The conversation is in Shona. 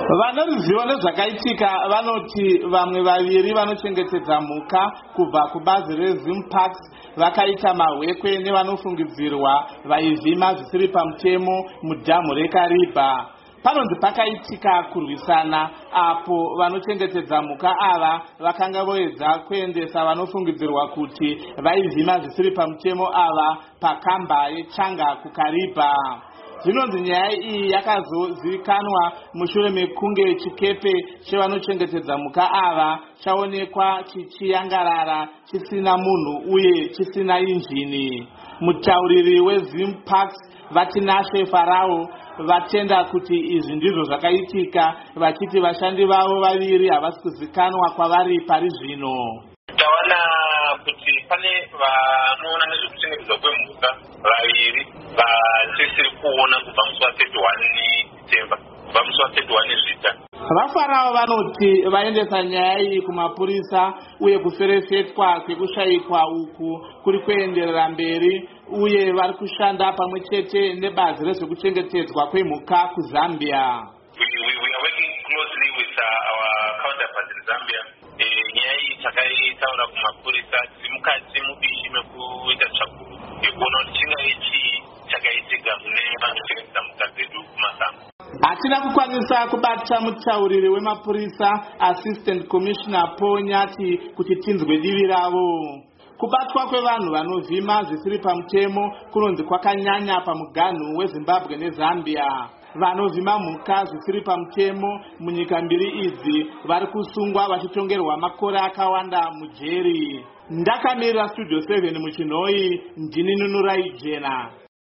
Vanoruzivo nezvakaitika vanoti vamwe vaviri vanochengetedza mhuka kubva kubazi reZimparks vakaita mahwekwe nevanofungidzirwa vaivhima zvisiri pamutemo mudhamu reKariba. Panonzi pakaitika kurwisana apo vanochengetedza mhuka ava vakanga voedza kuendesa vanofungidzirwa kuti vaivhima zvisiri pamutemo ava pakamba yeChanga kuKariba. Zvinonzi nyaya iyi yakazozivikanwa mushure mekunge chikepe chevanochengetedza mhuka ava chaonekwa chichiyangarara chisina munhu uye chisina injini. Mutauriri weZimparks Vatinashe Farao vatenda kuti izvi ndizvo zvakaitika, vachiti vashandi vavo vaviri havasi kuzivikanwa kwavari pari zvino. Tawana kuti pane vanoona nezvekuchengetedzwa kwemhuka vaviri vatisiri kuona kubva musi wa31 December kubva musi wa31 Zvita. VaFarao vanoti vaendesa nyaya iyi kumapurisa uye kuferefetwa kwekushayikwa uku kuri kuenderera mberi, uye vari kushanda pamwe chete nebazi rezvekuchengetedzwa kwemhuka kuZambia. We are working closely with our counterparts in Zambia. Nyaya iyi takaitaura kumapurisa mukati mubishi mekuita tsvagurudzo yekuona kuti chingai chii chakaitika mune vanochengetedza mhuka dzedu kumasango. Hatina kukwanisa kubata mutauriri wemapurisa Assistant Commissioner Paul Nyati kuti tinzwe divi ravo. Kubatwa kwevanhu vanovhima zvisiri pamutemo kunonzi kwakanyanya pamuganhu weZimbabwe neZambia. Vanovhima mhuka zvisiri pamutemo munyika mbiri idzi vari kusungwa vachitongerwa makore akawanda mujeri. Ndakamirira Studio 7 muChinhoi, ndini Nunurai Jena.